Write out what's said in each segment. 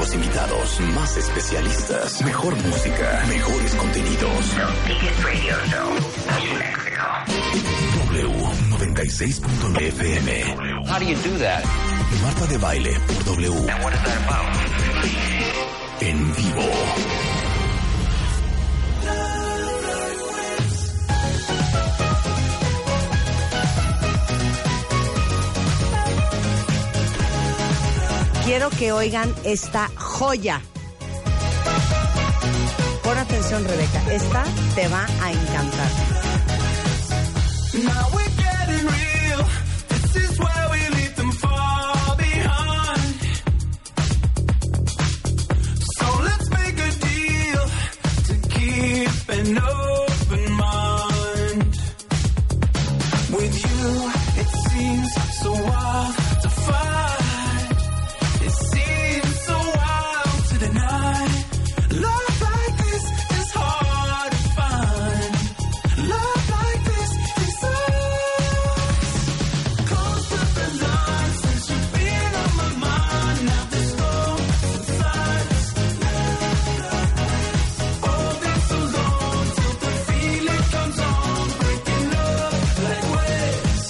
nuevos invitados, más especialistas, mejor música, mejores contenidos. W96.9 FM. How do you do that? Marta de Baile por W. And what is that about? En vivo. Quiero que oigan esta joya. Pon atención, Rebeca. Esta te va a encantar. Now we're getting real. This is where we leave them far behind. So let's make a deal to keep an open mind. With you, it seems so wild to find. It seems so wild to deny. Love like this is hard to find. Love like this is us. Close to the line since you've been on my mind. Now the storm subsides. Holding so long till the feeling comes on. Breaking up like waves.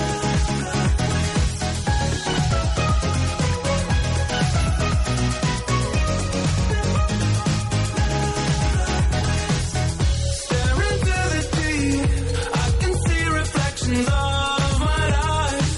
Staring to the deep, I can see reflections of my life.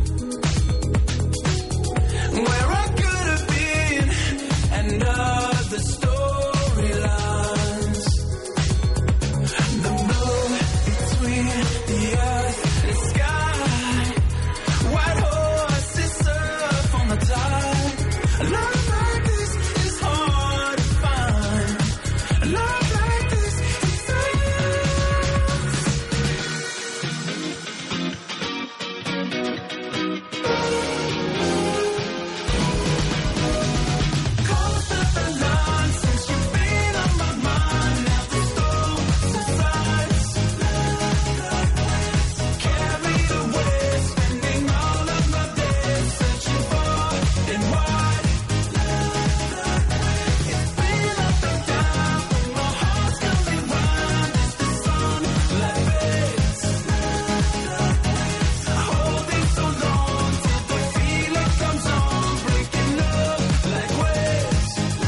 Where I could have been, and other storylines. The blue between the earth and sky. White horses surf on the tide. Love like this is hard to find. Love like this is us. Close to the line since you've been on my mind. Now the storm subsides. Carry away, spending all of my days searching far and wide. It's been up and down, but my heart's coming round as the sunlight fades. Holding so long till the feeling comes on, breaking up like waves.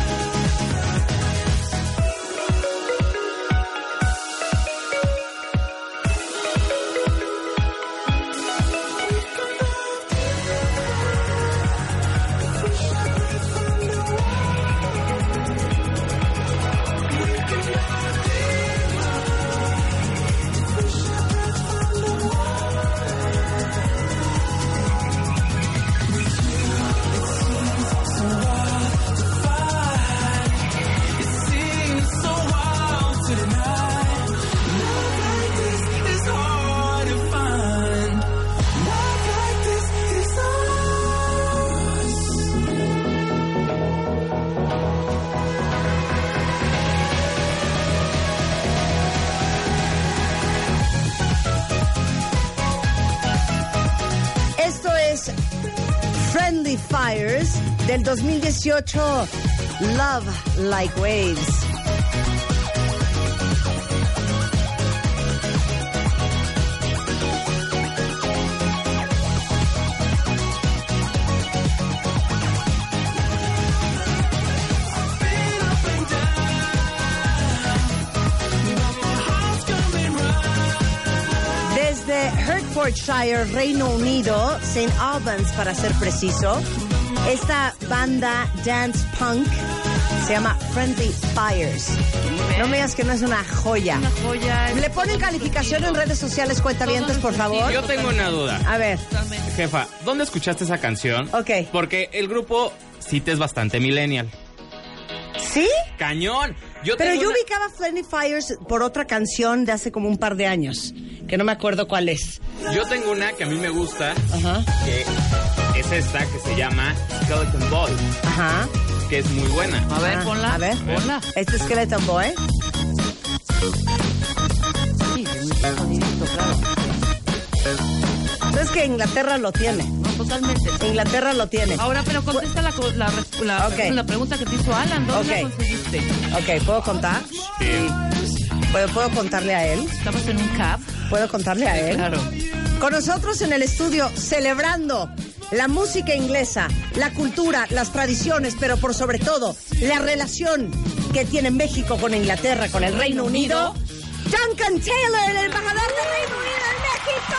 It seems so wild to deny. Love like this is hard to find. Love like this is us. Esto es Friendly Fires del 2018. Love Like Waves. Been up and down, but my heart's coming round. Desde Hertfordshire, Reino Unido, St. Albans para ser preciso, esta banda dance punk se llama Friendly Fires. No me digas que no es una joya. Una joya. ¿Le ponen calificación en redes sociales, cuentavientes, por favor? Yo tengo una duda. A ver, Jefa, ¿dónde escuchaste esa canción? Ok. Porque el grupo sí te es bastante millennial. ¿sí? ¡Cañón! Pero yo ubicaba Friendly Fires por otra canción de hace como un par de años, que no me acuerdo cuál es. Yo tengo una que a mí me gusta, Ajá. que es esta, que se llama Skeleton Boy, Ajá. que es muy buena. A ver, Ah, ponla. a ver. Ponla. Este es Skeleton Boy. Sí, muy sonidito, claro. Es que Inglaterra lo tiene. No, pues totalmente. Inglaterra lo tiene. Ahora, pero contesta la pregunta que te hizo Alan. ¿Dónde la conseguiste? Ok, ¿puedo contar? Sí. ¿Puedo contarle a él? Estamos en un cab. ¿Puedo contarle a él? Claro. Con nosotros en el estudio, celebrando la música inglesa, la cultura, las tradiciones, pero por sobre todo, la relación que tiene México con Inglaterra, con el Reino Unido. Duncan Taylor, el embajador del Reino Unido en México.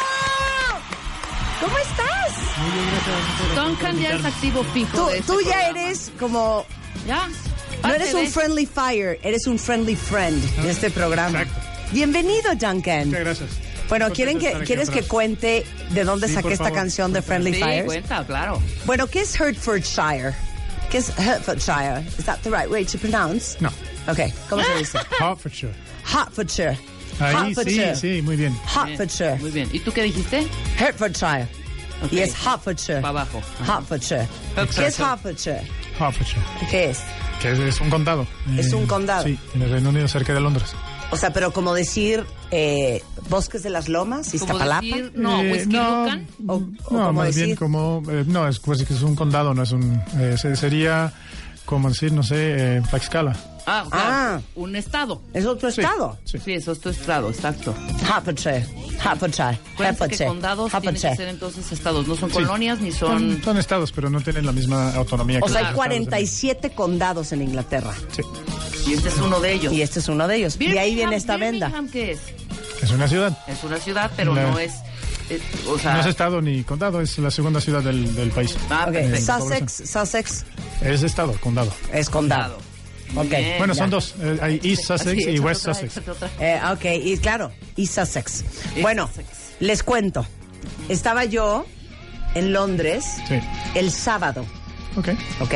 ¿Cómo estás? Muy bien, gracias. Duncan ya es activo fijo. Tú ya eres como... Ya. No eres un friendly fire, eres un friendly friend de este programa. Exacto. Bienvenido, Duncan. Muchas gracias. Bueno, Por estar aquí ¿quieres que atrás. cuente de dónde Sí, saqué por esta favor. canción de Friendly Sí, Fires? cuenta, claro. Bueno, ¿qué es Hertfordshire? ¿Qué es Hertfordshire? Is that the right way to pronounce? No. Okay, ¿cómo se dice? Hertfordshire. Hertfordshire. Ahí Hertfordshire. sí, muy bien. Hertfordshire. Muy bien. ¿Y tú qué dijiste? Hertfordshire. Ok. Y es Hertfordshire. Para abajo. Hertfordshire. ¿Qué es Hertfordshire? Hertfordshire. ¿Qué es? Que es un condado. Es un condado. Sí, en el Reino Unido, cerca de Londres. O sea, pero como decir Bosques de las Lomas, Como Iztapalapa. decir, no, Whisky no, Lucan. O no, como más decir... bien como... no, es pues, que es un condado, no es un... sería como decir, no sé, Tlaxcala. Ah, claro. Un estado. Es otro Sí, estado. sí. Sí, eso es tu estado, exacto. Hertfordshire. Hertfordshire. Acuérdense que condados tienen que Hertfordshire. ser entonces estados. No son Sí. colonias ni son... Son estados, pero no tienen la misma autonomía. O que sea, los hay estados. 47 condados en Inglaterra. Sí. Y este es uno de ellos. Y este es uno de ellos. Y ahí viene esta venda. Birmingham, ¿qué es? Es una ciudad. Es una ciudad, pero No. no es... o sea... No es estado ni condado, es la segunda ciudad del país. Ah, Ok, perfecto. Sussex Es estado, condado. es condado. Ok. Bien. Bueno, ya. son dos. Hay East Sussex Sí, y échate West otra, Sussex. échate otra. Ok, y claro, y Sussex. Y Bueno, Sussex. les cuento. Estaba yo en Londres Sí. el sábado, Ok. ¿ok?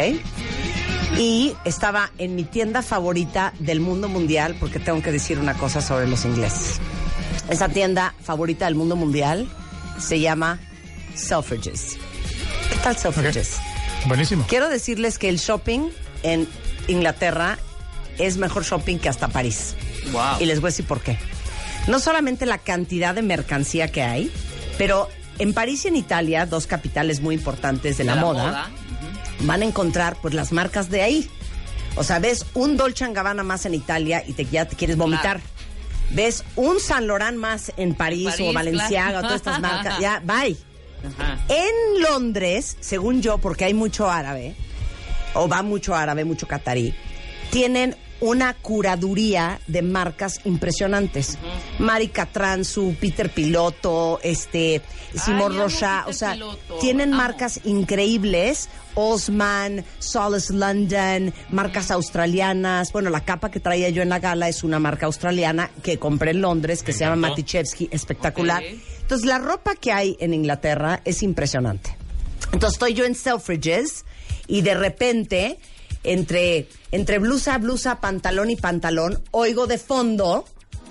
Y estaba en mi tienda favorita del mundo mundial, porque tengo que decir una cosa sobre los ingleses. Esa tienda favorita del mundo mundial se llama Selfridges. ¿Qué tal Selfridges? Buenísimo. Quiero decirles que el shopping en Inglaterra es mejor shopping que hasta París. Wow. Y les voy a decir por qué. No solamente la cantidad de mercancía que hay, pero en París y en Italia, dos capitales muy importantes de la moda, van a encontrar pues las marcas de ahí. O sea, ves un Dolce & Gabbana más en Italia y ya te quieres vomitar. Claro. Ves un Saint Laurent más en París o Balenciaga, claro. o todas estas marcas. Ya, bye. Ajá. En Londres, según yo, porque hay mucho árabe, o va mucho árabe, mucho catarí, tienen una curaduría de marcas impresionantes. Mari Catranzu, Peter Piloto, Simon amo Rocha, Peter o sea, Piloto, tienen amo. marcas increíbles. Osman, Solace London, marcas australianas. Bueno, la capa que traía yo en la gala es una marca australiana que compré en Londres, que se llama Matichevsky, espectacular. Ok. Entonces, la ropa que hay en Inglaterra es impresionante. Entonces, estoy yo en Selfridges y de repente, entre blusa, pantalón y pantalón, oigo de fondo...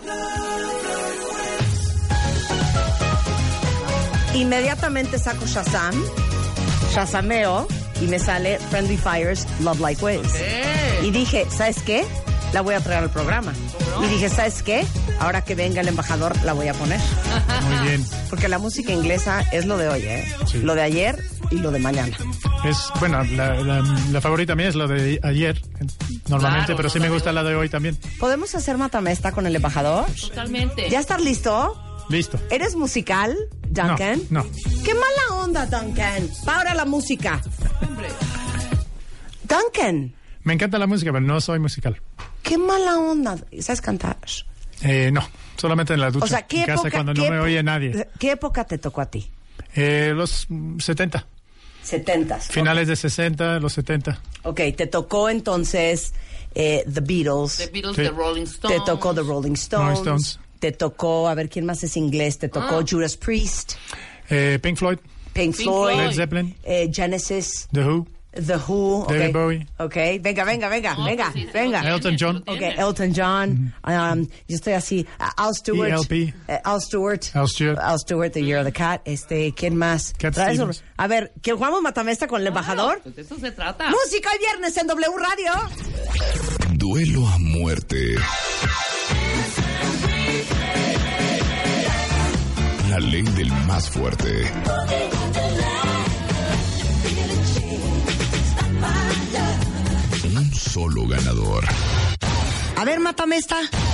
Inmediatamente saco Shazameo y me sale Friendly Fires, Love Like Waves. Ok. Y dije, ¿sabes qué? La voy a traer al programa. ¿Cómo no? Y dije, ¿sabes qué? Ahora que venga el embajador, la voy a poner. Muy bien. Porque la música inglesa es lo de hoy, ¿eh? Sí. Lo de ayer y lo de mañana. Bueno, la favorita mía es la de ayer, normalmente, Claro, pero sí no, me la gusta de la de hoy también. ¿Podemos hacer matamesta con el embajador? Totalmente. ¿Ya estás listo? Listo. ¿Eres musical, Duncan? No. ¡Qué mala onda, Duncan! Para la música. Hombre. Duncan, Me encanta la música, pero no soy musical. qué mala onda. ¿Sabes cantar? No, solamente en la ducha. O sea, ¿qué en casa época? cuando no me oye nadie. ¿Qué época te tocó a ti? Los 70. 70s. Finales de 60, los 70. Ok, te tocó entonces The Beatles. The Beatles, Sí. The Rolling Stones. Te tocó The Rolling Stones. Rolling Stones. Te tocó, a ver, ¿quién más es inglés? Te tocó Judas Priest, Pink Floyd, Pink Pink Floyd, Floyd. Led Zeppelin, Genesis, The Who, The Who. David Okay. Bowie. Ok, venga, No, pues sí, venga. lo Elton tienes, John. lo Ok, tienes. Elton John. Yo estoy así. Al Stewart. ELP. Al Stewart. Al Stewart. Al Stewart, The Year of the Cat. ¿Quién más? Cat Traes- Stevens. A ver, ¿que jugamos matamesta con el embajador? Pues de eso se trata. Música hoy viernes en W Radio. Duelo a muerte. La ley del más fuerte. un solo ganador. A ver, mátame esta.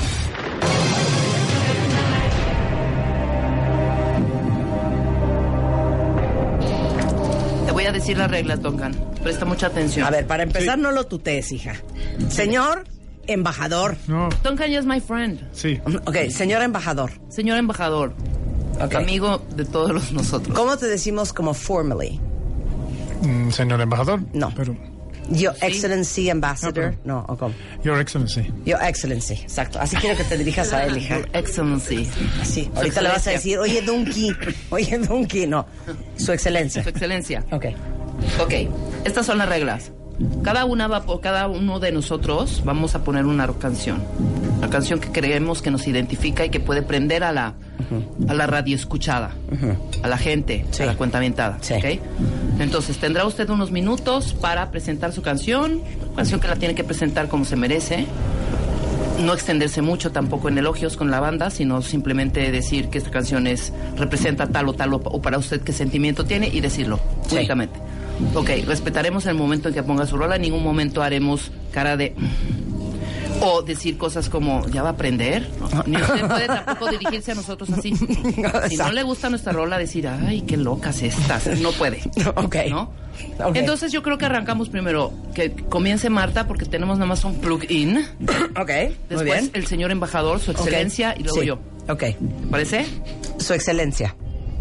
Te voy a decir las reglas, Duncan. Presta mucha atención. A ver, para empezar, no lo tutees, hija. Señor embajador. No, Duncan ya es my friend. sí. Ok, señor embajador. Señor embajador. Ok. Amigo de todos nosotros. ¿Cómo te decimos como formally? Señor embajador. No. Pero, Your Excellency Ambassador. No, ¿o cómo? Your Excellency. Your Excellency, exacto. Así quiero que te dirijas a él, hija. Your Excellency. Así. Ahorita le vas a decir, oye, Donkey. No. Su Excelencia. Su Excelencia. Ok. Ok, estas son las reglas. Cada uno de nosotros vamos a poner una canción. Una canción que creemos que nos identifica y que puede prender a la radio escuchada, a la gente, Sí. a la cuentavientada. Sí. ¿Ok? Entonces, tendrá usted unos minutos para presentar su canción que la tiene que presentar como se merece. No extenderse mucho tampoco en elogios con la banda, sino simplemente decir que esta canción representa tal o para usted qué sentimiento tiene y decirlo Sí. únicamente. Ok, respetaremos el momento en que ponga su rola. En ningún momento haremos cara de... O decir cosas como, ¿ya va a aprender? No, ni usted puede tampoco dirigirse a nosotros así. Si no le gusta nuestra rola, decir, ay, qué locas estas. No puede. Ok. ¿No? Ok. Entonces yo creo que arrancamos primero, que comience Marta, porque tenemos nada más un plug-in. Ok, muy Después bien. el señor embajador, su excelencia, Ok. y luego Sí. yo. Ok. ¿Te parece? Su Excelencia.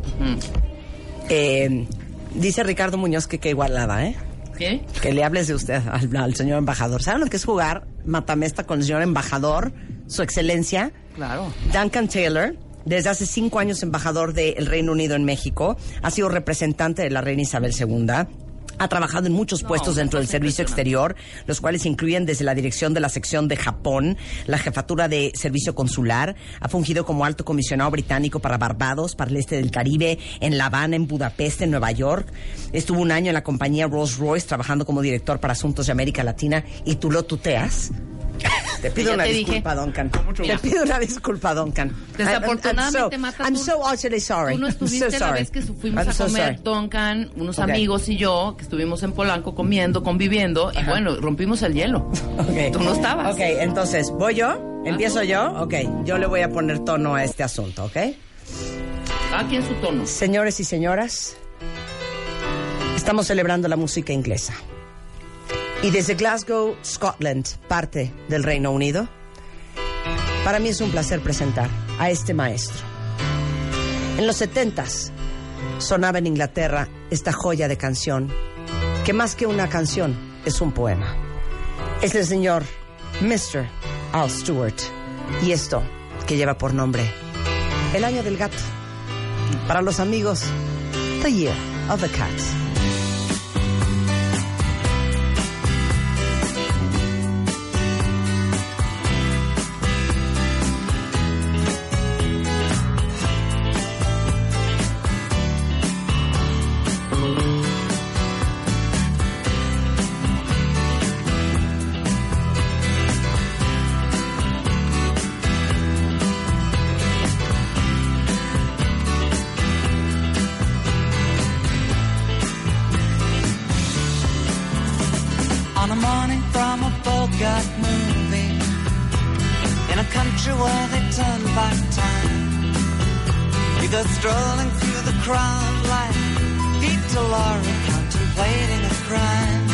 Dice Ricardo Muñoz que qué igualada, ¿eh? ¿Qué? Que le hables de usted al señor embajador. ¿Saben lo que es jugar matamesta con el señor embajador? Su Excelencia. Claro. Duncan Taylor, desde hace 5 años embajador del Reino Unido en México, ha sido representante de la reina Isabel II. Ha trabajado en muchos puestos dentro del servicio exterior, los cuales incluyen desde la dirección de la sección de Japón, la jefatura de servicio consular, ha fungido como alto comisionado británico para Barbados, para el este del Caribe, en La Habana, en Budapest, en Nueva York. Estuvo 1 año en la compañía Rolls-Royce trabajando como director para asuntos de América Latina, y tú lo tuteas. Te pido Ya una te dije. disculpa, Duncan. Mira. Te pido una disculpa, Duncan. Desafortunadamente, Marta, I'm tú- so utterly sorry. Tú no I'm estuviste so la sorry. vez que fuimos I'm a so comer, sorry. Duncan, unos Ok. amigos y yo, que estuvimos en Polanco comiendo, conviviendo, y bueno, rompimos el hielo. Okay. Tú no estabas. Ok, entonces, ¿voy yo? ¿Empiezo yo? Ok, yo le voy a poner tono a este asunto, ¿ok? Aquí en su tono. Señores y señoras, estamos celebrando la música inglesa. Y desde Glasgow, Scotland, parte del Reino Unido, para mí es un placer presentar a este maestro. En los 70s sonaba en Inglaterra esta joya de canción, que más que una canción es un poema. Es el señor Mr. Al Stewart, y esto que lleva por nombre El Año del Gato. Para los amigos, The Year of the Cat. On a morning from a Bogart movie, in a country where they turn back time, you go strolling through the crowd like Peter Lorre contemplating a crime.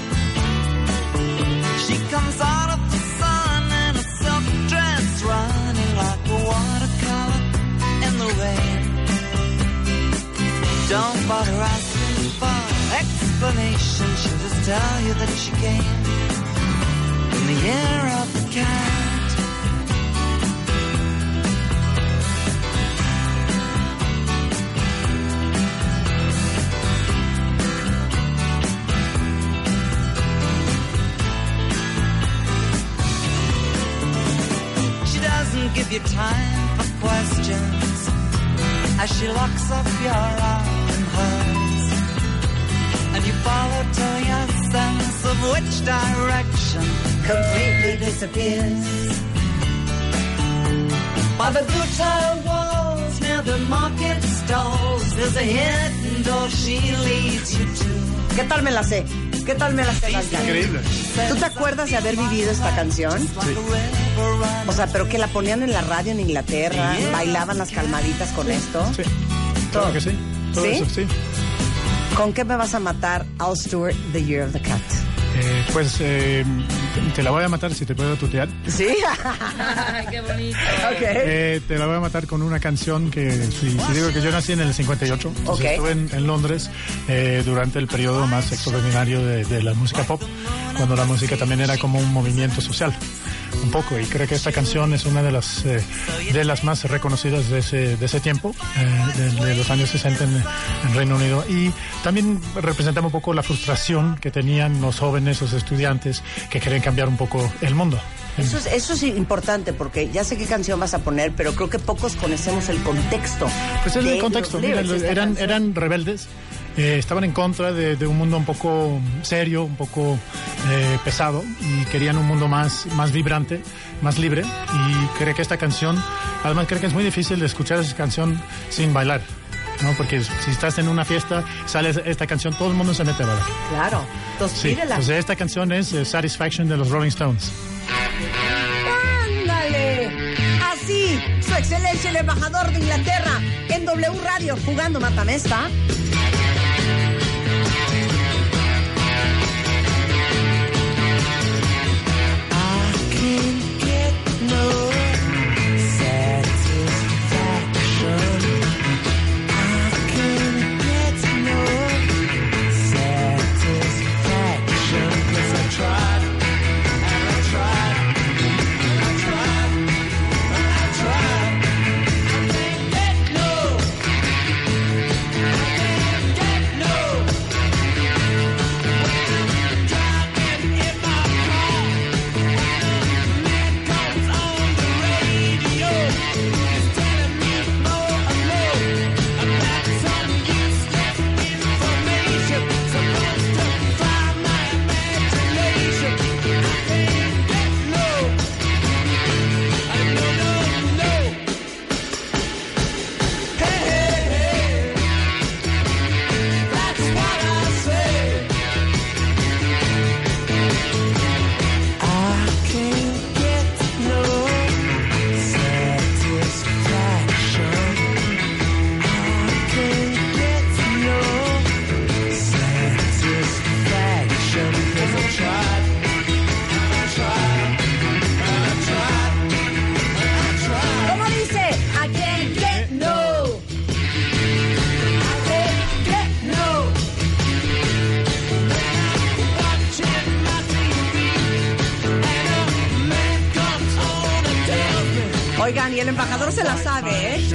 She comes out of the sun in a silk dress, running like a watercolor in the rain. Don't bother asking for explanation, she'll just tell you that she came in the year of the cat. She doesn't give you time for questions as she locks up your arm in hers, and you follow till your sense of which direction completely disappears. By the blue-tile walls near the market stalls, there's a hidden door she leads you to. ¿Qué tal me la sé? ¿Qué tal me la sé cantar? Increíble. ¿Tú te acuerdas de haber vivido esta canción? Sí. O sea, pero que la ponían en la radio en Inglaterra, bailaban las calmaditas con esto. Sí. Claro que sí. Todo ¿Sí? eso, sí. ¿Con qué me vas a matar Al Stewart, The Year of the Cat? Te la voy a matar si te puedo tutear. ¿Sí? Qué bonito. Ok. Te la voy a matar con una canción que, si digo que yo nací en el 58, entonces Ok. estuve en Londres durante el periodo más extraordinario de la música pop, cuando la música también era como un movimiento social, un poco, y creo que esta canción es una de las más reconocidas de ese tiempo, de los años 60 en Reino Unido, y también representaba un poco la frustración que tenían los jóvenes, los estudiantes, que querían cambiar un poco el mundo. Eso es importante porque ya sé qué canción vas a poner, pero creo que pocos conocemos el contexto. Pues es de el contexto. los Mira, lyrics de esta canción. eran rebeldes, estaban en contra de un mundo un poco serio, un poco pesado, y querían un mundo más vibrante, más libre. Y creo que esta canción, además creo que es muy difícil de escuchar esa canción sin bailar, ¿no? Porque si estás en una fiesta, sale esta canción, todo el mundo se mete a bailar. Claro. Entonces, Sí, pídela. pues esta canción es Satisfaction de los Rolling Stones. ¡Ándale! Así, su excelencia el embajador de Inglaterra en W Radio jugando Mátame Esta. ¿Cómo dice? I can't get no. I can't get no. Oigan, y el embajador se la sabe, ¿eh?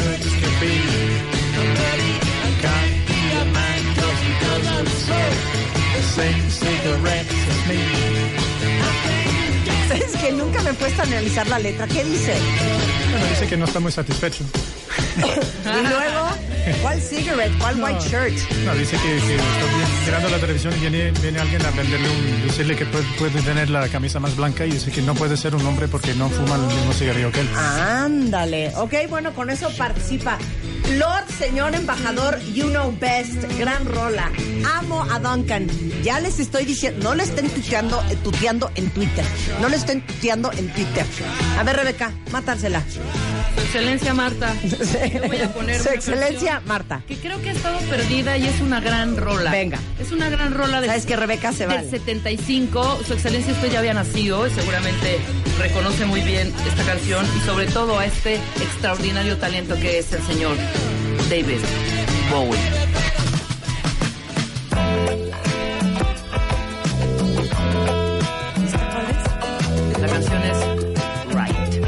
¿Sabes que nunca me he puesto a analizar la letra? ¿Qué dice? Bueno, dice que no está muy satisfecho. Y luego, ¿cuál cigarette? ¿Cuál white shirt? No, dice que está mirando la televisión y viene alguien a venderle decirle que puede tener la camisa más blanca, y dice que no puede ser un hombre porque no fuma el mismo cigarrillo que él. Ándale. Ok, bueno, con eso participa. Lord, señor embajador, you know best, gran rola. Amo a Duncan. Ya les estoy diciendo, no le estén tuteando en Twitter. No le estén tuteando en Twitter. A ver, Rebeca, mátansela. Su excelencia Marta. Yo voy a poner Su una excelencia, canción Marta. que creo que ha estado perdida y es una gran rola. Venga. Es una gran rola de ¿Sabes que Rebeca se del vale? 75. Su excelencia usted ya había nacido y seguramente reconoce muy bien esta canción y sobre todo a este extraordinario talento que es el señor David Bowie. La canción es Right.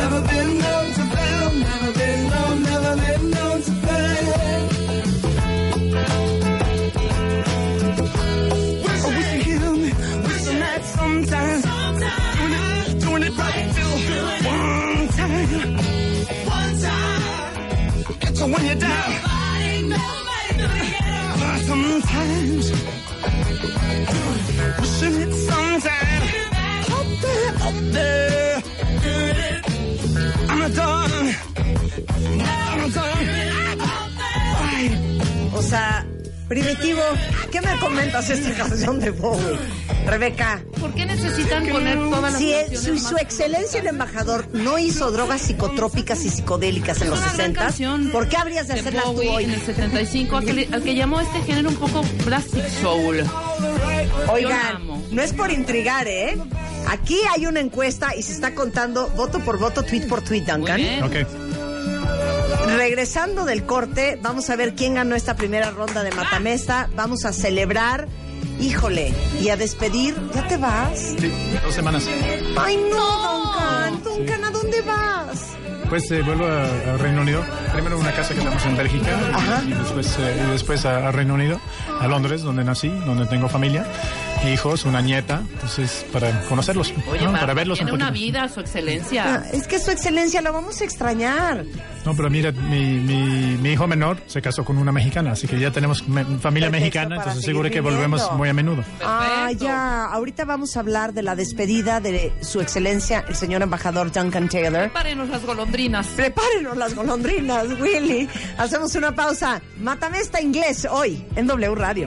Never been known to fail, never been known to fail. Wish you could hear me, wishing that sometimes. Doing it right till one time. Get you when you're down. Sometimes. Wishing it sometimes. Up there. I'm a done. O sea, Primitivo, ¿qué me comentas esta canción de Bowie? Rebeca. ¿Por qué necesitan poner todas las Si canciones su más- excelencia el embajador no hizo drogas psicotrópicas y psicodélicas en los Es una gran 60, canción ¿por qué habrías de de hacerlas tú Bowie hoy? en el 75, al que llamó este género un poco plastic soul. Yo la Oigan, amo. no es por intrigar, ¿eh? Aquí hay una encuesta y se está contando voto por voto, tweet por tweet, Muy Duncan. bien. Ok. Regresando del corte, vamos a ver quién ganó esta primera ronda de Matamesta. Vamos a celebrar, híjole, y a despedir. ¿Ya te vas? Sí, 2 semanas. Ay, no, Duncan. Duncan, ¿a dónde vas? Pues vuelvo a Reino Unido. Primero a una casa que tenemos en Bélgica Ajá. y después a Reino Unido, a Londres, donde nací, donde tengo familia, hijos, una nieta. Entonces, para conocerlos, Oye, ¿no? Marta, Para verlos un tiene una poquito. vida, su excelencia. Ah, es que su excelencia la vamos a extrañar. No, pero mira, mi hijo menor se casó con una mexicana, así que ya tenemos familia Pretexto mexicana, para entonces seguir seguro que viviendo. volvemos muy a menudo. Ah, Perfecto. ya. Ahorita vamos a hablar de la despedida de su excelencia, el señor embajador Duncan Taylor. Prepárenos las golondrinas. Prepárenos las golondrinas, Willy. Hacemos una pausa. Matamesta inglés hoy en W Radio.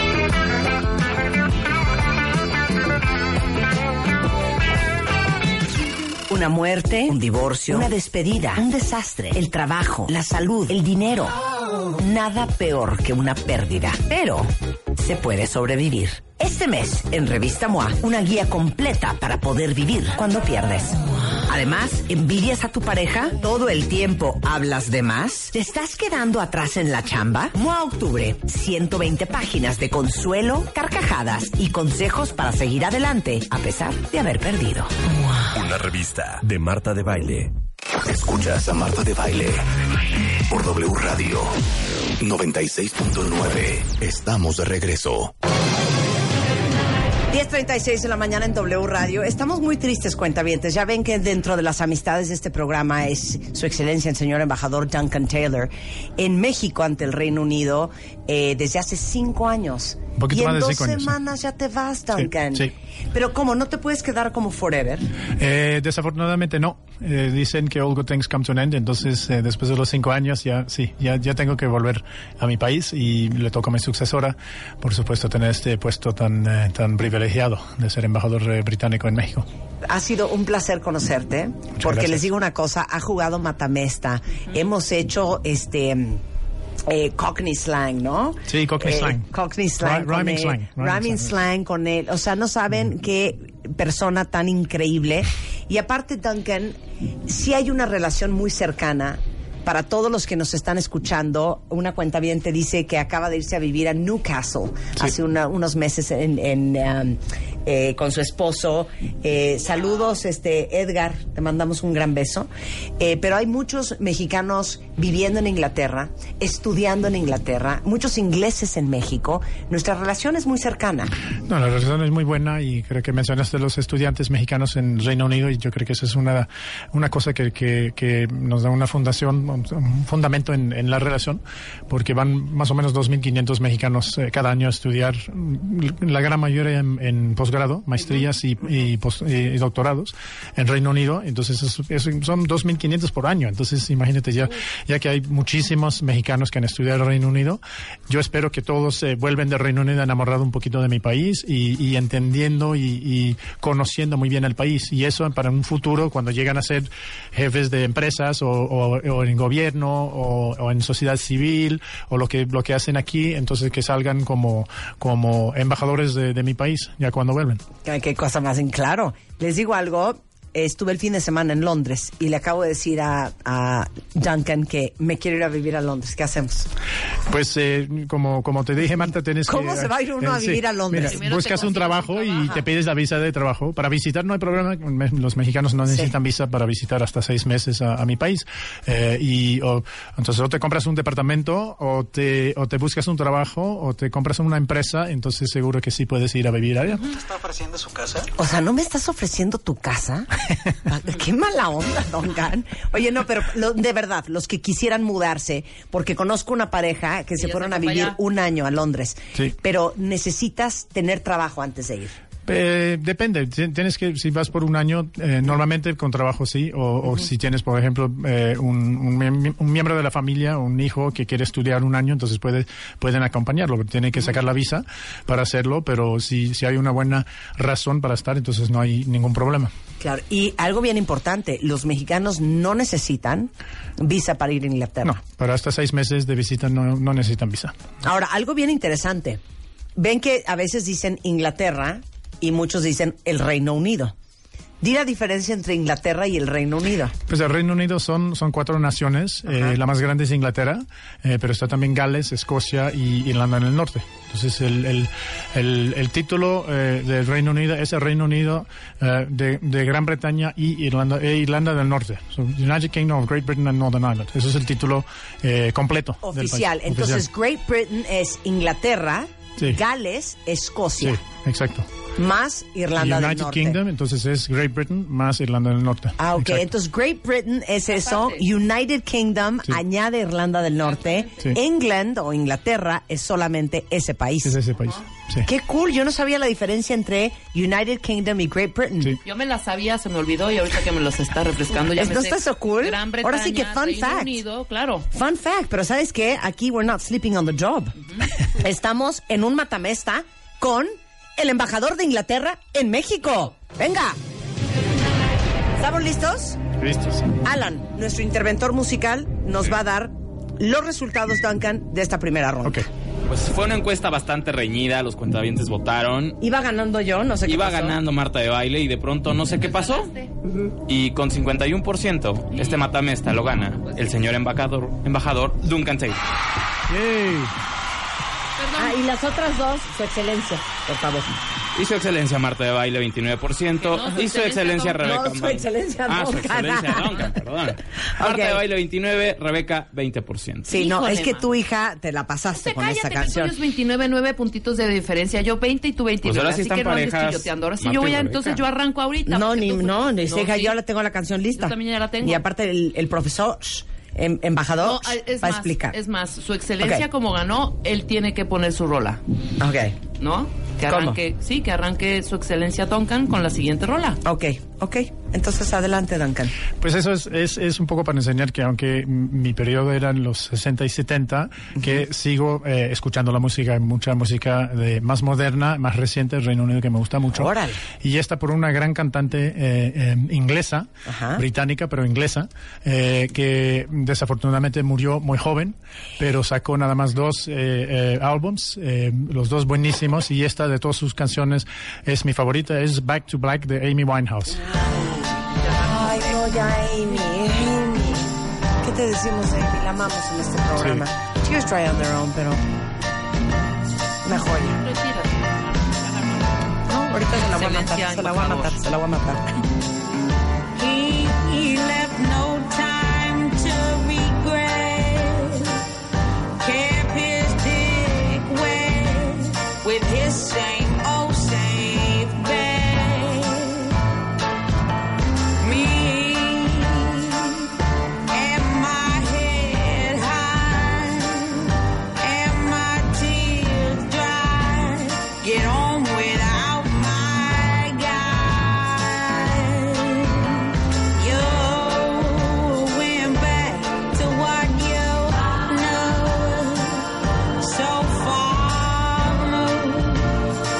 Una muerte, un divorcio, una despedida, un desastre, el trabajo, la salud, el dinero. Nada peor que una pérdida, pero se puede sobrevivir. Este mes, en Revista MOA, una guía completa para poder vivir cuando pierdes. Además, ¿envidias a tu pareja? ¿Todo el tiempo hablas de más? ¿Te estás quedando atrás en la chamba? MOA Octubre, 120 páginas de consuelo, carcajadas y consejos para seguir adelante a pesar de haber perdido. Una revista de Marta de Baile. Escuchas a Marta de Baile por W Radio 96.9. Estamos de regreso. 10:36 de la mañana en W Radio. Estamos muy tristes, cuentavientes. Ya ven que dentro de las amistades de este programa es su excelencia el señor embajador Duncan Taylor en México ante el Reino Unido desde hace 5 años. Un poquito y en más de 2 5 años, sí. semanas ya te vas, Duncan. Sí. Pero ¿cómo? ¿No te puedes quedar como forever? Desafortunadamente no. Dicen que all good things come to an end, entonces después de los 5 años ya tengo que volver a mi país y le toca a mi sucesora, por supuesto, tener este puesto tan privilegiado de ser embajador británico en México. Ha sido un placer conocerte, porque gracias. les digo una cosa, ha jugado Matamesta. Hemos hecho Cockney slang, ¿no? Sí, Cockney slang. Cockney slang. con Rhyming él. slang. Rhyming slang con él. O sea, no saben qué persona tan increíble. Y aparte, Duncan, sí hay una relación muy cercana. Para todos los que nos están escuchando, una cuentaviente dice que acaba de irse a vivir a Newcastle hace unos meses con su esposo. Saludos, Edgar, te mandamos un gran beso. Pero hay muchos mexicanos viviendo en Inglaterra, estudiando en Inglaterra, muchos ingleses en México. Nuestra relación es muy cercana. No, la relación es muy buena y creo que mencionaste los estudiantes mexicanos en Reino Unido y yo creo que esa es una cosa que nos da una fundación, un fundamento en la relación, porque van más o menos 2.500 mexicanos cada año a estudiar, la gran mayoría en posgrado, maestrías y doctorados en Reino Unido. Entonces son 2.500 por año. Entonces imagínate ya que hay muchísimos mexicanos que han estudiado en Reino Unido. Yo espero que todos vuelven de Reino Unido enamorados un poquito de mi país y entendiendo y conociendo muy bien el país. Y eso para un futuro, cuando llegan a ser jefes de empresas o en gobierno o en sociedad civil o lo que hacen aquí, entonces que salgan como embajadores de mi país ya cuando vuelven. Qué cosa más en claro. Les digo algo, estuve el fin de semana en Londres y le acabo de decir a Duncan que me quiero ir a vivir a Londres. ¿Qué hacemos? Pues como te dije, Marta, tienes que... ¿Cómo se va a ir uno a vivir a Londres? Mira, buscas un trabajo y te pides la visa de trabajo. Para visitar no hay problema. Los mexicanos no necesitan visa para visitar hasta 6 meses a mi país. Entonces o te compras un departamento o te buscas un trabajo o te compras una empresa, entonces seguro que sí puedes ir a vivir allá. ¿Te está ofreciendo su casa? O sea, ¿no me estás ofreciendo tu casa? Qué mala onda, Duncan. Oye, no, pero de verdad, los que quisieran mudarse, porque conozco una pareja que se fueron a vivir un año a Londres, pero necesitas tener trabajo antes de ir. Depende, tienes que, si vas por un año, normalmente con trabajo sí, o si tienes, por ejemplo, un miembro de la familia, un hijo que quiere estudiar un año, entonces pueden acompañarlo, tiene que sacar la visa para hacerlo, pero si hay una buena razón para estar, entonces no hay ningún problema. Claro, y algo bien importante, los mexicanos no necesitan visa para ir a Inglaterra. No, para hasta 6 meses de visita no necesitan visa. Ahora, algo bien interesante, ven que a veces dicen Inglaterra y muchos dicen el Reino Unido. Di la diferencia entre Inglaterra y el Reino Unido. Pues el Reino Unido son 4 naciones. La más grande es Inglaterra, pero está también Gales, Escocia y Irlanda en el norte. Entonces el título del Reino Unido es el Reino Unido de Gran Bretaña y Irlanda del Norte. So, United Kingdom of Great Britain and Northern Ireland. Eso es el título completo. Oficial. Del país. Entonces Oficial. Great Britain es Inglaterra, Gales, Escocia. Sí, exacto. Más Irlanda del United Norte. Kingdom, entonces es Great Britain más Irlanda del Norte. Ah, ok. Exacto. Entonces Great Britain es eso. United Kingdom añade Irlanda del Norte. Sí. England o Inglaterra es solamente ese país. Es ese país. Sí. Qué cool. Yo no sabía la diferencia entre United Kingdom y Great Britain. Sí. Yo me la sabía, se me olvidó y ahorita que me los está refrescando ya ¿No me sé. está eso cool? Gran Bretaña, Ahora sí que fun Reino fact. Unido, claro. Fun fact, pero ¿sabes qué? Aquí we're not sleeping on the job. Estamos en un matamesta con el embajador de Inglaterra en México. ¡Venga! ¿Estamos listos? Listos. Alan, nuestro interventor musical, nos va a dar los resultados, Duncan, de esta primera ronda. Ok. Pues fue una encuesta bastante reñida, los cuentavientes votaron. Iba ganando yo, no sé qué Iba pasó. ganando Marta de Baile y de pronto no sé qué pasó. Y con 51%, este matamesta lo gana el señor embajador Duncan Taylor. Yay. Ah, y las otras dos, su excelencia, por favor. Y su excelencia Marta de Baile 29%. Y su excelencia Rebeca. No, su excelencia Ah, su Duncan. excelencia Duncan, perdón. Marta de Baile 29%, Rebeca 20%. Sí, no, Híjole, es que man. tu hija te la pasaste con esta canción. Cállate, 29, 9 puntitos de diferencia. Yo 20 y tú 29. Pues ahora sí así están que no andes parejas, chilloteando. Ahora sí Marta yo voy y a, Rebeca. entonces yo arranco ahorita. No, porque ni tú- hija, sí. yo la tengo la canción lista. Yo también ya la tengo. Y aparte el profesor embajador No, es va a más, explicar. Es más, su excelencia Ok. como ganó, él tiene que poner su rola, Ok, ¿no? Que ¿Cómo? arranque, sí, que arranque su excelencia Duncan con la siguiente rola. ok. Entonces adelante, Duncan. Pues eso es un poco para enseñar que aunque mi periodo eran los 60 y 70, que sigo escuchando la música, mucha música más moderna, más reciente del Reino Unido que me gusta mucho. Órale. Y esta por una gran cantante inglesa, Ajá. británica pero inglesa, que desafortunadamente murió muy joven, pero sacó nada más 2 álbums, los 2 buenísimos, y esta de todas sus canciones es mi favorita, es Back to Black de Amy Winehouse. Ay, no, ya Amy. ¿Qué te decimos, Amy? La amamos en este programa. Tears dry on their own, pero una joya. Retírate. No, ahorita se la voy a matar, Excelencia, se la voy a embajador. matar, se la voy a matar. He left no time to regret. Kept his dick wet with his same old safe bet. Me and my head high and my tears dry. Get on without my guy. You went back to what you know so far.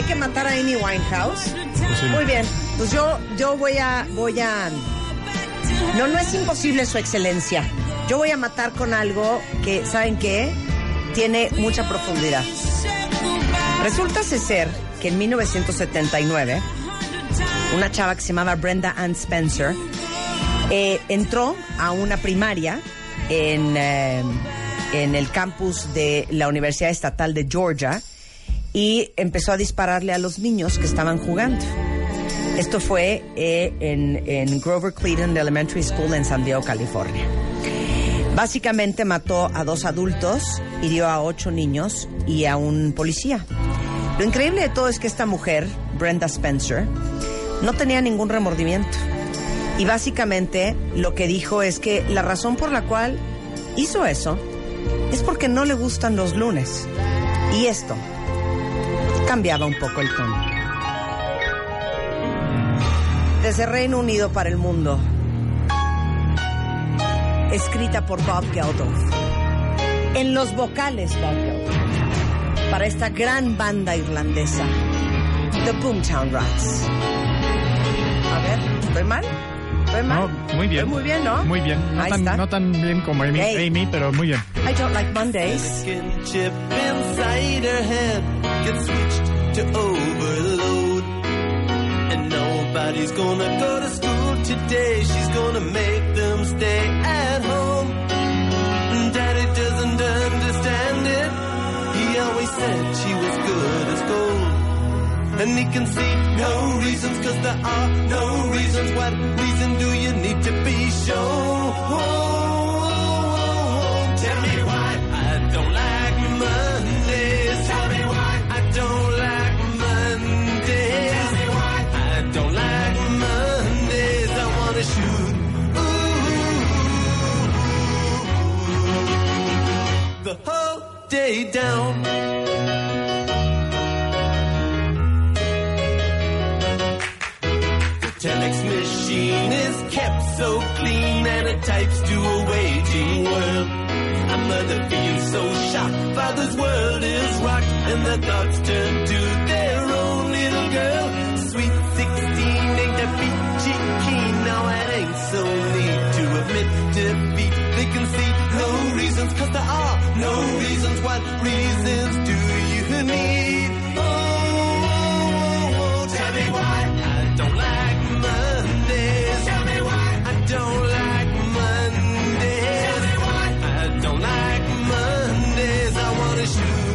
Hay que matar a Amy Winehouse. sí. Muy bien. Pues yo voy a... No es imposible, su excelencia. Yo voy a matar con algo que, ¿saben qué? Tiene mucha profundidad. Resulta ser que en 1979, una chava que se llamaba Brenda Ann Spencer entró a una primaria en el campus de la Universidad Estatal de Georgia y empezó a dispararle a los niños que estaban jugando. Esto fue en Grover Cleveland Elementary School en San Diego, California. Básicamente mató a 2 adultos, hirió a 8 niños y a un policía. Lo increíble de todo es que esta mujer, Brenda Spencer, no tenía ningún remordimiento. Y básicamente lo que dijo es que la razón por la cual hizo eso es porque no le gustan los lunes. Y esto cambiaba un poco el tono. Desde Reino Unido para el mundo, escrita por Bob Geldof. En los vocales, Bob Geldof. Para esta gran banda irlandesa, The Boomtown Rats. A ver, ¿estoy mal? ¿Estoy mal? No, muy bien. Estoy muy bien, ¿no? Muy bien. Ahí está. No tan bien como Amy, Hey. Amy, pero muy bien. I don't like Mondays. Skin chip inside her head gets switched to overload. And nobody's gonna go to school today. She's gonna make them stay at home. And Daddy doesn't understand it. He always said she was good as gold. And he can see no reasons, 'cause there are no reasons. What reason do you need to be shown? Tell me why I don't like Mondays. Tell me why I don't like Mondays. Tell me why I don't like Mondays. I wanna shoot. Ooh, the whole day down. Telex machine is kept so clean and it types to a waging world. A mother feels so shocked, father's world is rocked, and the thoughts turn to their own little girl. Sweet 16 ain't a peachy keen, now it ain't so neat to admit defeat. They can see no reasons, 'cause there are no reasons. What reasons do you need? Oh, tell me why I don't like Mondays. Tell me why I don't like Mondays. Tell me why I don't like Mondays. I wanna shoot.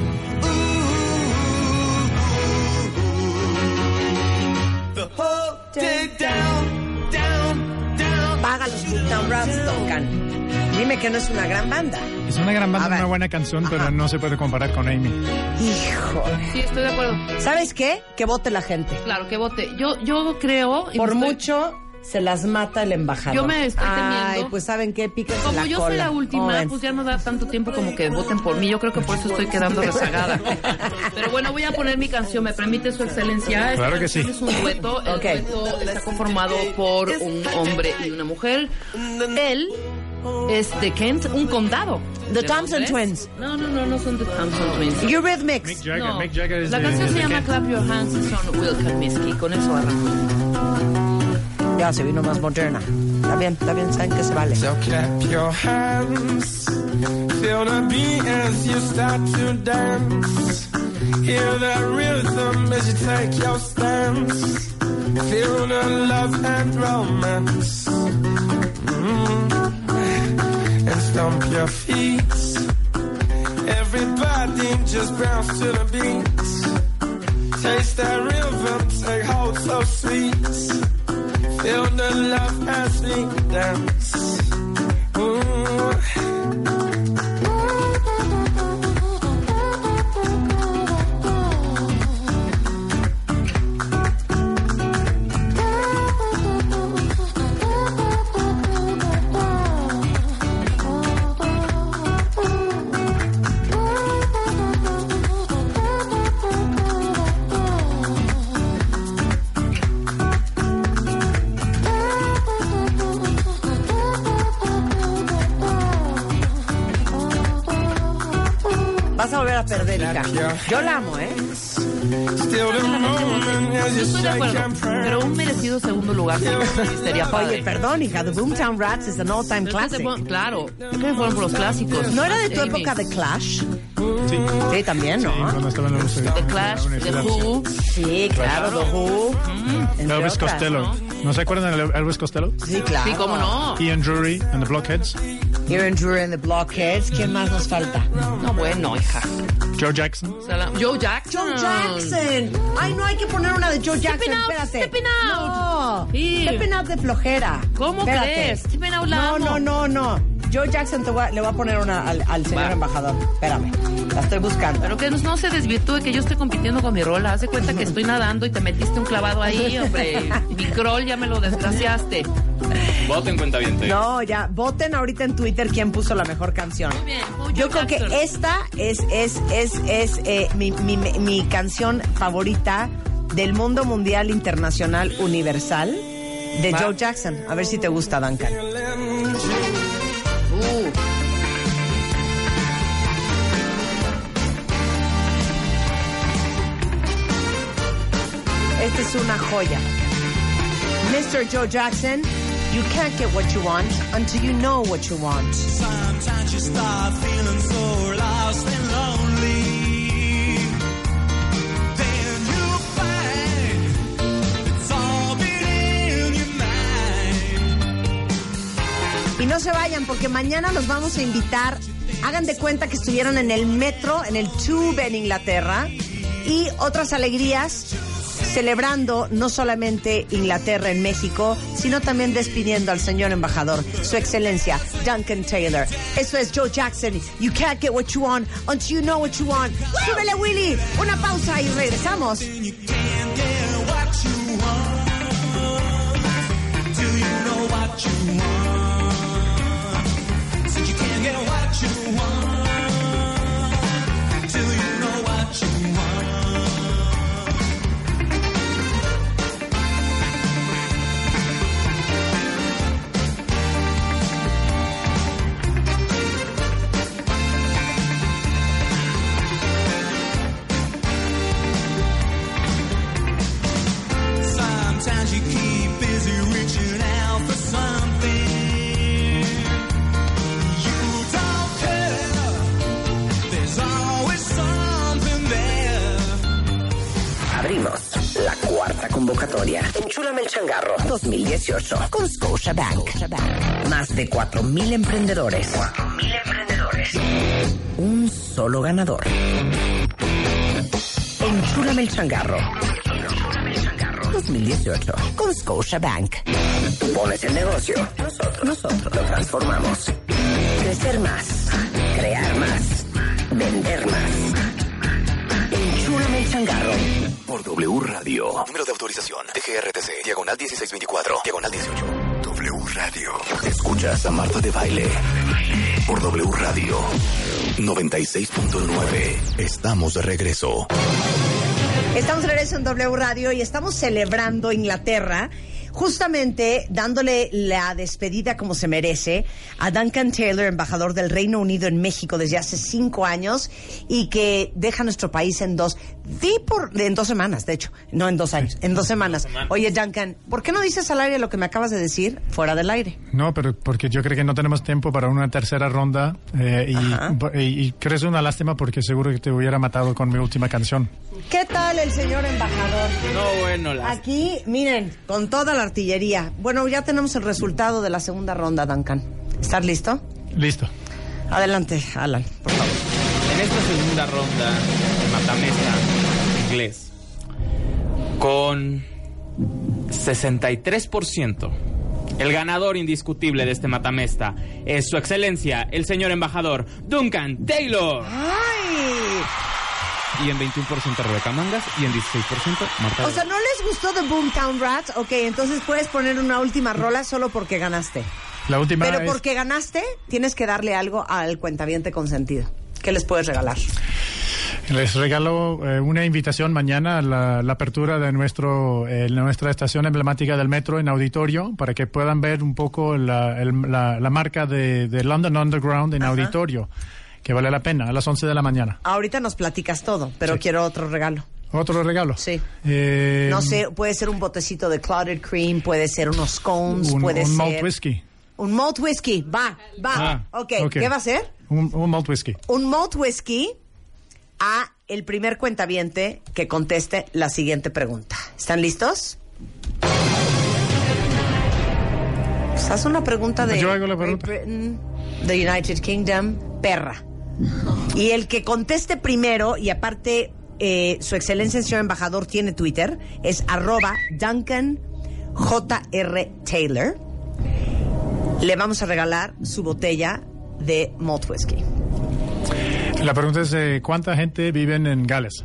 Ooh, the whole day down, down, down. Paga los Boomtown Rats, Duncan. Dime que no es una gran banda. Es una gran A banda, ver. una buena canción, Ajá. pero no se puede comparar con Amy. Híjole. Sí, estoy de acuerdo. ¿Sabes qué? Que vote la gente. Claro, que vote. Yo creo... y Por me estoy- mucho se las mata el embajador. Yo me estoy temiendo. Ay, pues ¿saben qué? Píquense Como la yo cola. soy la última, Joven. pues ya no da tanto tiempo como que voten por mí. Yo creo que por eso estoy quedando rezagada. Pero bueno, voy a poner mi canción. ¿Me permite su excelencia? Esta Claro que sí. canción es un dueto. El Ok. dueto está conformado por un hombre y una mujer. Él es de Kent, un condado. The de Thompson Londres. Twins. No son The Thompson Twins. Eurythmics. Mick Jagger, No. Mick Jagger es La de- canción de se llama Kent. Clap Your Hands y son Will Kalmisky. Con eso arranco. Ya se vino más moderna. Está bien, saben que se vale. So clap your hands, feel the beat as you start to dance. Hear the rhythm as you take your stance. Feel the love and romance. And stomp your feet. Everybody just bounce to the beat. Taste that rhythm, take hold so sweet. Feel the love as we dance. Ooh. Vas a volver a perder, hija. Yo la amo, ¿eh? Still the moment as Yo you estoy de shake acuerdo, and pray. pero un merecido segundo lugar sí sería padre. Oye, perdón, hija. The Boomtown Rats is an all-time Pero es que classic. claro, yo creo que fueron por los clásicos. ¿No era de tu Amy. época de Clash? Sí. Sí, también, ¿no? Sí, cuando estaba en The Clash, The Who. Sí, claro, The Who. Entre Elvis otras. Costello. ¿No se acuerdan de Elvis Costello? Sí, claro. Sí, cómo no. Ian Drury and the Blockheads. Ian Drury and the Blockheads. ¿Quién más nos falta? No, bueno, hija. Joe Jackson. Joe Jackson. Joe Jackson. Ay, no, hay que poner una de Joe Jackson. Out, Espérate. Stepping Out. No. Sí. Stepping Out de flojera. ¿Cómo Espérate. crees? Stepping Out la amo. No. Joe Jackson le voy a poner una al señor Va. embajador. Espérame. La estoy buscando. Pero que no se desvirtúe que yo estoy compitiendo con mi rola. Haz de cuenta que estoy nadando y te metiste un clavado ahí, hombre. Mi crawl ya me lo desgraciaste. Voten, cuentaviente. No, ya, voten ahorita en Twitter quién puso la mejor canción. Muy bien, Yo Joe creo que Jackson. esta es mi canción favorita del mundo mundial, internacional, universal, de Va. Joe Jackson. A ver si te gusta, Duncan. Esta es una joya. Mr. Joe Jackson, you can't get what you want until you know what you want. Sometimes you start feeling so lost and lonely. Then you find it's all been in your mind. Y no se vayan porque mañana los vamos a invitar. Hagan de cuenta que estuvieron en el metro, en el Tube en Inglaterra y otras alegrías celebrando no solamente Inglaterra en México, sino también despidiendo al señor embajador, su excelencia, Duncan Taylor. Eso es Joe Jackson. You can't get what you want until you know what you want. ¡Súbele, Willy! Una pausa y regresamos. You can't get what you want till you know what you want. So you can't get what you want till you know what you want. Sometimes you keep busy reaching out for something you don't care. There's always something there. Abrimos la cuarta convocatoria. Enchúlame el changarro 2018 con Scotiabank. Más de 4,000 emprendedores. 4,000 emprendedores. Un solo ganador. Enchúlame el changarro 2018 con Scotiabank. Tú pones el negocio, nosotros lo transformamos. Crecer más, crear más, vender más. Enchúlame el changarro. Por W Radio. Número de autorización. DGRTC. Diagonal 1624. Diagonal 18. W Radio. Escuchas a Marta de Baile. Por W Radio. 96.9. Estamos de regreso. Estamos de regreso en W Radio y estamos celebrando Inglaterra, justamente dándole la despedida como se merece a Duncan Taylor, embajador del Reino Unido en México desde hace 5 años y que deja nuestro país en 2 semanas, de hecho, no en 2 años, en 2 semanas. Oye, Duncan, ¿por qué no dices al aire lo que me acabas de decir fuera del aire? No, pero porque yo creo que no tenemos tiempo para una tercera ronda y creo que es una lástima porque seguro que te hubiera matado con mi última canción. ¿Qué tal el señor embajador? No, bueno, Aquí, miren, con toda la artillería. Bueno, ya tenemos el resultado de la segunda ronda, Duncan. ¿Estás listo? Listo. Adelante, Alan, por favor. En esta segunda ronda, el matamesta inglés, con 63%, el ganador indiscutible de este matamesta es su excelencia, el señor embajador Duncan Taylor. ¡Ay! Y en 21% Rebeca Mangas y en 16% Marta. O sea, ¿no les gustó The Boomtown Rats? Ok, entonces puedes poner una última rola solo porque ganaste. La última Pero es- porque ganaste, tienes que darle algo al cuentaviente consentido. ¿Qué les puedes regalar? Les regalo una invitación mañana a la apertura de nuestra estación emblemática del metro en auditorio para que puedan ver un poco la marca de London Underground en auditorio, que vale la pena, a las 11 de la mañana. Ahorita nos platicas todo, pero Sí. quiero otro regalo. ¿Otro regalo? Sí. No sé, puede ser un botecito de clotted cream, puede ser unos scones, puede ser... Un malt whisky. Un malt whisky, va. Ok, ¿qué va a ser? Un malt whisky. Un malt whisky a el primer cuentaviente que conteste la siguiente pregunta. ¿Están listos? Pues haz una pregunta de... Yo hago la pregunta. Great Britain, the United Kingdom, perra. Y el que conteste primero, y aparte su excelencia el señor embajador tiene Twitter, es @Duncan J.R. Taylor. Le vamos a regalar su botella de malt whisky. La pregunta es, ¿cuánta gente vive en Gales?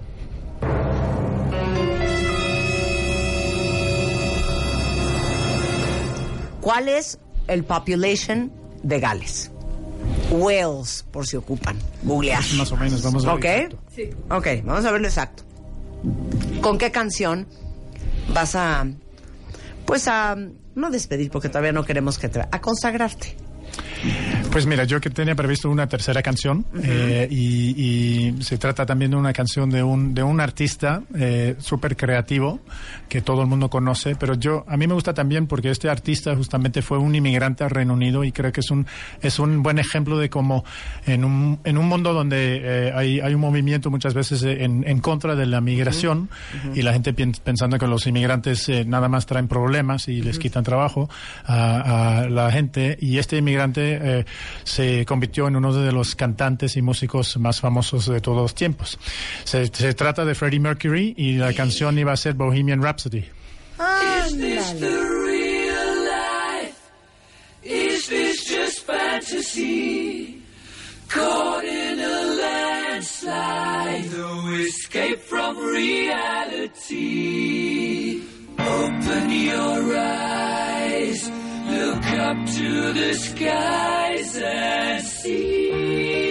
¿Cuál es el population de Gales? Wales, por si ocupan. Googlear. Más o menos, vamos a ver. ¿Ok? Sí. Ok, vamos a verlo exacto. ¿Con qué canción vas a... pues a... no despedir, porque todavía no queremos que te... a consagrarte? Pues mira, yo que tenía previsto una tercera canción, y se trata también de una canción de un artista súper creativo que todo el mundo conoce, pero a mí me gusta también porque este artista justamente fue un inmigrante al Reino Unido y creo que es un buen ejemplo de cómo en un mundo donde hay un movimiento muchas veces en contra de la migración y la gente pensando que los inmigrantes nada más traen problemas y les quitan trabajo a la gente, y este inmigrante se convirtió en uno de los cantantes y músicos más famosos de todos los tiempos. Se trata de Freddie Mercury y la canción iba a ser Bohemian Rhapsody. Is this the real life? Is this just fantasy? Caught in a landslide, no escape from reality. Open your eyes, look up to the skies and see.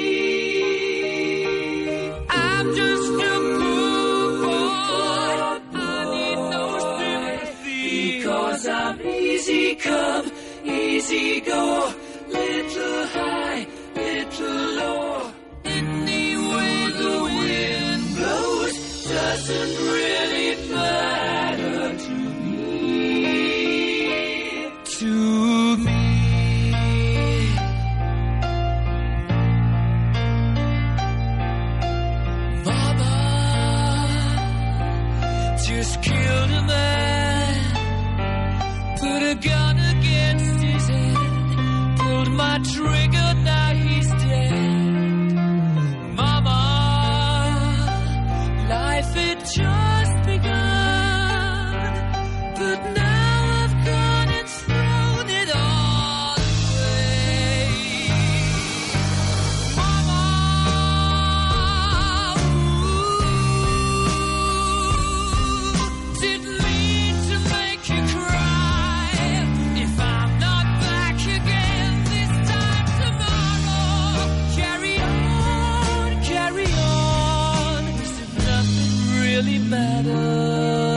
I'm just a poor boy, I need no sympathy, because I'm easy come, easy go, little high, little low. Any way the wind blows doesn't really matter to me. To me. Mama just killed a man, put a gun against his head, pulled my trigger, now he's dead. Mama, life had just begun, but now I've gone and thrown it all away. Mama, didn't mean to make you cry. If I'm not back again this time tomorrow, carry on, as if nothing really matters.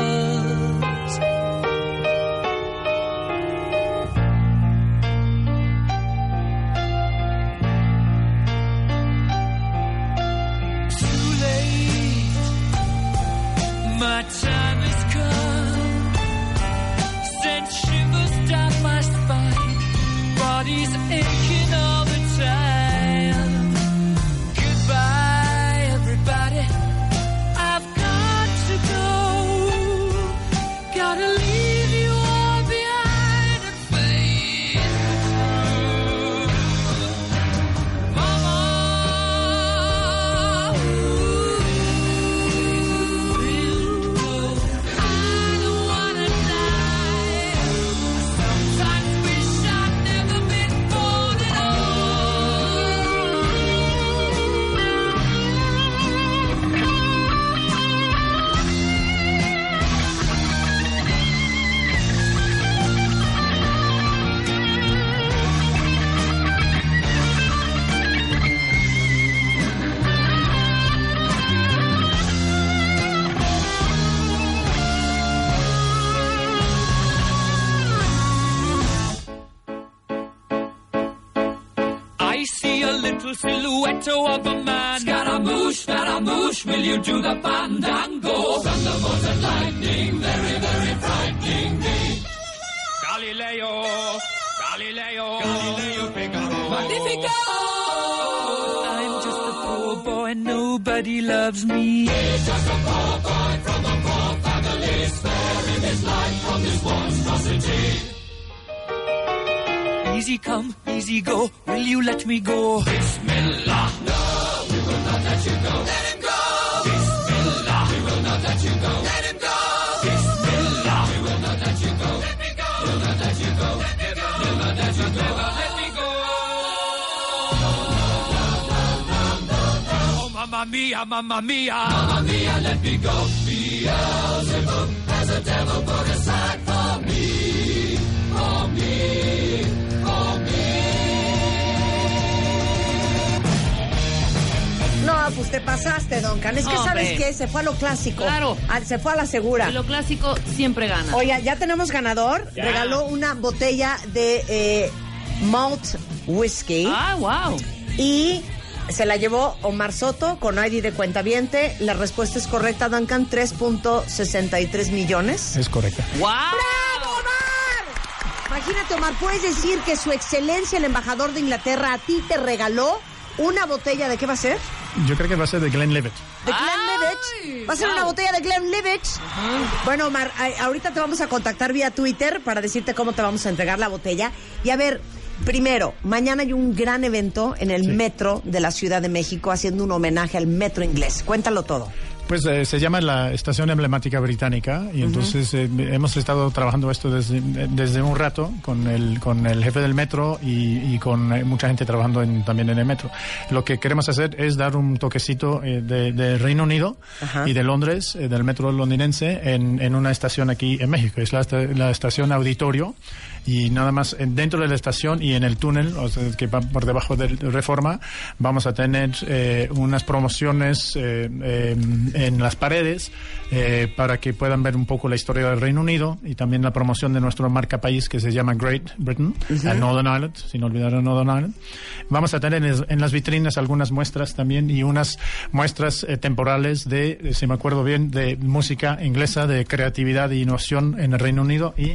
Too late, my time has come. Sent shivers down my spine, body's aching all the time. Goodbye, everybody, I've got to go. Gotta leave you all behind and face the truth. Mama, we'll go. little silhouette of a man. Scaramouche, will you do the fandango? Thunderbolts and lightning, very, very frightening me. Galileo, Figaro. Magnifico! I'm just a poor boy, nobody loves me. He's just a poor boy from a poor family, sparing his life from this monstrosity. Easy come, easy go, will you let me go? Bismillah, no, we will not let you go. Let him go! Bismillah, we will not let you go. Let him go! Bismillah, we will not let you go. Let me go! We'll not let you go. Let me go! We'll not let you go. Let me go! Oh, mamma mia, mamma mia. Mamma mia, let me go. Beelzebub has a devil put aside for me. For me. No, pues te pasaste, Duncan. Es que, ¿sabes qué? Se fue a lo clásico. Claro. Se fue a la segura. Y lo clásico siempre gana. Oiga, ya tenemos ganador. Ya. Regaló una botella de malt whisky. Ah, wow. Y se la llevó Omar Soto con ID de cuentaviente. La respuesta es correcta, Duncan. 3.63 millones. Es correcta. ¡Wow! ¡Bravo, Omar! Imagínate, Omar, puedes decir que su excelencia, el embajador de Inglaterra, a ti te regaló una botella de, ¿qué va a ser? Yo creo que va a ser de Glenlivet. ¿De Glenlivet? Va a ser una botella de Glenlivet. Bueno, Omar, ahorita te vamos a contactar vía Twitter para decirte cómo te vamos a entregar la botella. Y a ver, primero, mañana hay un gran evento en el metro de la Ciudad de México haciendo un homenaje al metro inglés. Cuéntalo todo. Pues se llama la Estación Emblemática Británica y entonces hemos estado trabajando esto desde un rato con el jefe del metro y con mucha gente trabajando también en el metro. Lo que queremos hacer es dar un toquecito de Reino Unido y de Londres, del metro londinense, en una estación aquí en México. Es la estación Auditorio. Y nada más dentro de la estación y en el túnel, o sea, que va por debajo de Reforma, vamos a tener unas promociones en las paredes para que puedan ver un poco la historia del Reino Unido y también la promoción de nuestro marca país que se llama Great Britain, Northern Ireland, sin olvidar a Northern Ireland. Vamos a tener en las vitrinas algunas muestras también y unas muestras temporales de, si me acuerdo bien, de música inglesa, de creatividad e innovación en el Reino Unido y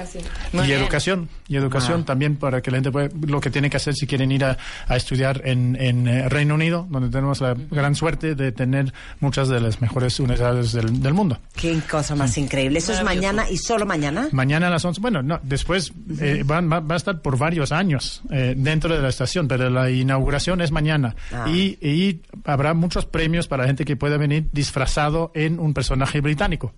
educación también para que la gente pueda, lo que tiene que hacer si quieren ir a estudiar en Reino Unido, donde tenemos la gran suerte de tener muchas de las mejores universidades del mundo. Qué cosa más increíble. ¿Eso es mañana y solo mañana? Mañana a las 11. Bueno, no, después va a estar por varios años dentro de la estación, pero la inauguración es mañana. Y habrá muchos premios para la gente que pueda venir disfrazado en un personaje británico.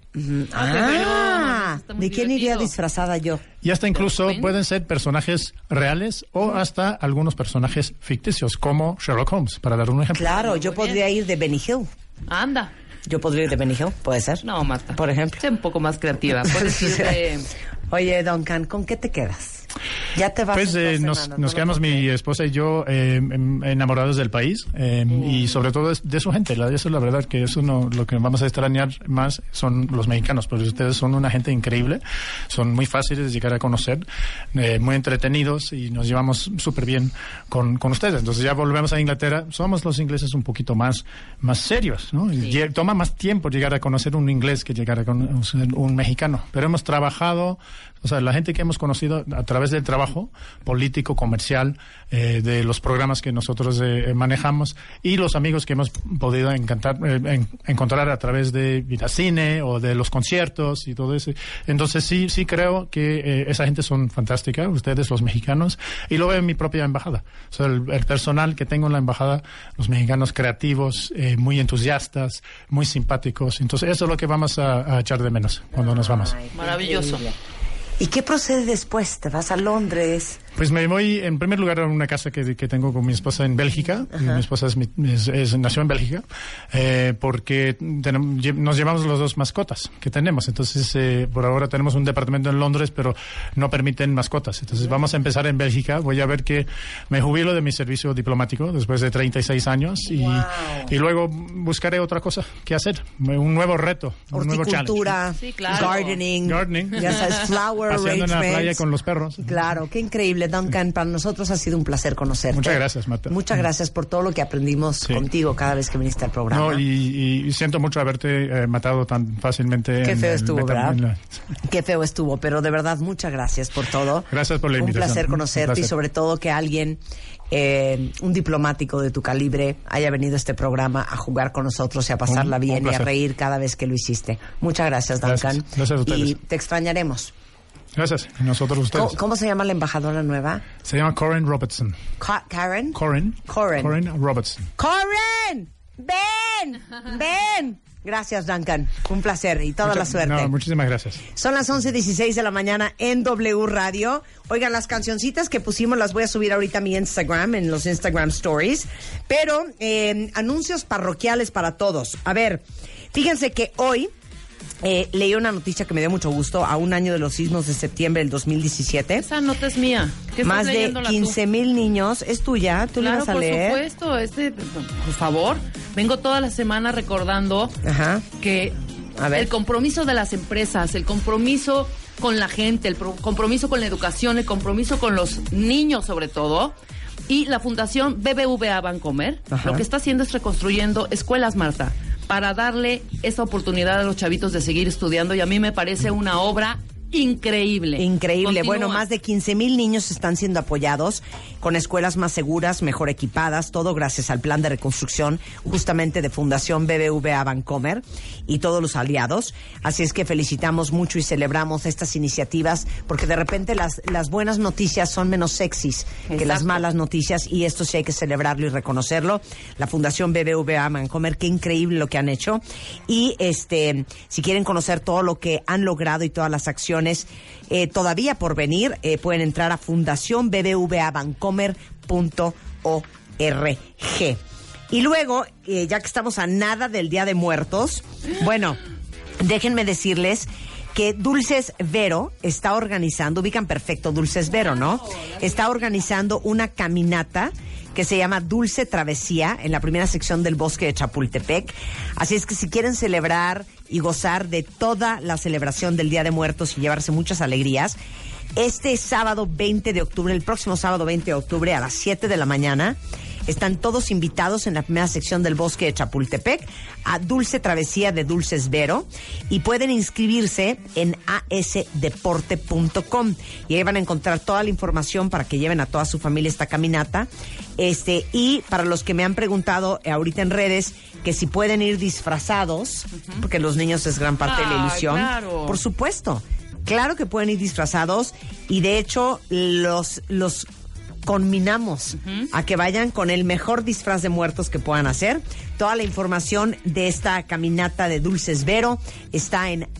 ¿De quién iría disfrazada yo? Y hasta incluso pueden ser personajes reales o hasta algunos personajes ficticios, como Sherlock Holmes, para dar un ejemplo. Claro, yo podría ir de Benny Hill. Anda. Yo podría ir de Benny Hill, ¿puede ser? No, Marta. Por ejemplo. Sé un poco más creativa. Puedes ir de... Oye, Duncan, ¿con qué te quedas? Ya te vas. Pues nos quedamos mi esposa y yo enamorados del país y sobre todo de su gente. Eso es la verdad, que eso lo que vamos a extrañar más son los mexicanos, porque ustedes son una gente increíble, son muy fáciles de llegar a conocer, muy entretenidos y nos llevamos súper bien con ustedes. Entonces ya volvemos a Inglaterra, somos los ingleses un poquito más serios, ¿no? Sí. Toma más tiempo llegar a conocer un inglés que llegar a conocer un mexicano, pero hemos trabajado. O sea, la gente que hemos conocido a través del trabajo político, comercial, de los programas que nosotros manejamos y los amigos que hemos podido encontrar a través de Vitacine o de los conciertos y todo eso. Entonces sí creo que esa gente son fantástica, ustedes los mexicanos, y lo veo en mi propia embajada. O sea, el personal que tengo en la embajada, los mexicanos creativos, muy entusiastas, muy simpáticos. Entonces eso es lo que vamos a echar de menos cuando nos vamos. Maravilloso. ¿Y qué procede después? ¿Te vas a Londres? Pues me voy en primer lugar a una casa que tengo con mi esposa en Bélgica. Mi esposa nació en Bélgica porque nos llevamos los dos mascotas que tenemos. Entonces, por ahora tenemos un departamento en Londres, pero no permiten mascotas. Entonces, vamos a empezar en Bélgica. Voy a ver que me jubilo de mi servicio diplomático después de 36 años y luego buscaré otra cosa que hacer. Un nuevo reto, un nuevo challenge. Horticultura, sí, claro. gardening. Ya sabes, flower paseando en la arrangements. playa con los perros. Claro, qué increíble. Duncan, para nosotros ha sido un placer conocerte. Muchas gracias, Marta. Muchas gracias por todo lo que aprendimos contigo cada vez que viniste al programa. No, y siento mucho haberte matado tan fácilmente. Qué feo estuvo, ¿verdad? Qué feo estuvo, pero de verdad, muchas gracias por todo. Gracias por la invitación. Un placer conocerte y sobre todo que alguien, un diplomático de tu calibre, haya venido a este programa a jugar con nosotros y a pasarla bien y a reír cada vez que lo hiciste. Muchas gracias, Duncan. Gracias a ustedes. Y te extrañaremos. Gracias. Y nosotros ustedes. ¿Cómo se llama la embajadora nueva? Se llama Corinne Robertson. ¿Karen? Corinne Robertson. ¡Corinne! ¡Ven! ¡Ven! Gracias, Duncan. Un placer y toda la suerte. No, muchísimas gracias. Son las 11:16 de la mañana en W Radio. Oigan, las cancioncitas que pusimos las voy a subir ahorita a mi Instagram, en los Instagram Stories. Pero anuncios parroquiales para todos. A ver, fíjense que hoy leí una noticia que me dio mucho gusto a un año de los sismos de septiembre del 2017. Esa nota es mía. Más de 15,000 niños. ¿Es tuya? ¿Tú la vas a leer? Por supuesto. Por favor. Vengo toda la semana recordando que el compromiso de las empresas, el compromiso con la gente, el compromiso con la educación, el compromiso con los niños sobre todo, y la Fundación BBVA Bancomer, lo que está haciendo es reconstruyendo escuelas, Marta, para darle esa oportunidad a los chavitos de seguir estudiando, y a mí me parece una obra increíble. Increíble. Bueno, más de 15,000 niños están siendo apoyados con escuelas más seguras, mejor equipadas, todo gracias al plan de reconstrucción justamente de Fundación BBVA Bancomer y todos los aliados. Así es que felicitamos mucho y celebramos estas iniciativas, porque de repente las buenas noticias son menos sexys que las malas noticias, y esto sí hay que celebrarlo y reconocerlo. La Fundación BBVA Bancomer, qué increíble lo que han hecho. Y si quieren conocer todo lo que han logrado y todas las acciones todavía por venir, pueden entrar a fundacionbbvabancomer.org. Y luego, ya que estamos a nada del Día de Muertos, bueno, déjenme decirles que Dulces Vero está organizando, ubican perfecto Dulces Vero, ¿no? Está organizando una caminata que se llama Dulce Travesía en la primera sección del Bosque de Chapultepec. Así es que si quieren celebrar y gozar de toda la celebración del Día de Muertos y llevarse muchas alegrías, este sábado 20 de octubre, el próximo sábado 20 de octubre a las 7 de la mañana, están todos invitados en la primera sección del Bosque de Chapultepec a Dulce Travesía de Dulces Vero, y pueden inscribirse en asdeporte.com y ahí van a encontrar toda la información para que lleven a toda su familia esta caminata. Y para los que me han preguntado ahorita en redes que si pueden ir disfrazados, porque los niños es gran parte de la ilusión. Claro. Por supuesto, claro que pueden ir disfrazados, y de hecho los conminamos a que vayan con el mejor disfraz de muertos que puedan hacer. Toda la información de esta caminata de Dulces Vero está en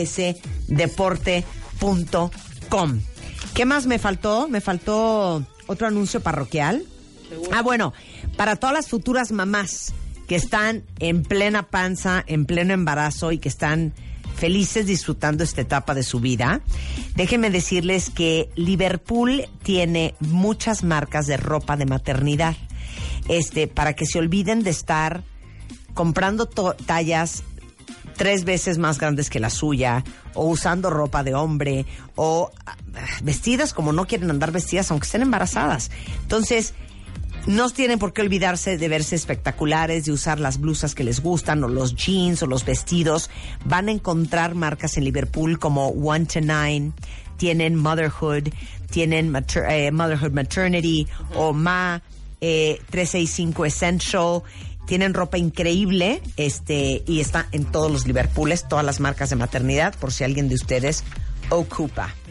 asdeporte.com. ¿Qué más me faltó? Me faltó otro anuncio parroquial. Bueno, para todas las futuras mamás que están en plena panza, en pleno embarazo y que están felices disfrutando esta etapa de su vida, déjenme decirles que Liverpool tiene muchas marcas de ropa de maternidad, para que se olviden de estar comprando tallas 3 veces más grandes que la suya, o usando ropa de hombre, o vestidas como no quieren andar vestidas aunque estén embarazadas. Entonces, no tienen por qué olvidarse de verse espectaculares, de usar las blusas que les gustan, o los jeans, o los vestidos. Van a encontrar marcas en Liverpool como 1 to 9, tienen Motherhood, tienen Motherhood Maternity, o Ma 365 Essential. Tienen ropa increíble, y está en todos los Liverpooles, todas las marcas de maternidad, por si alguien de ustedes ocupa.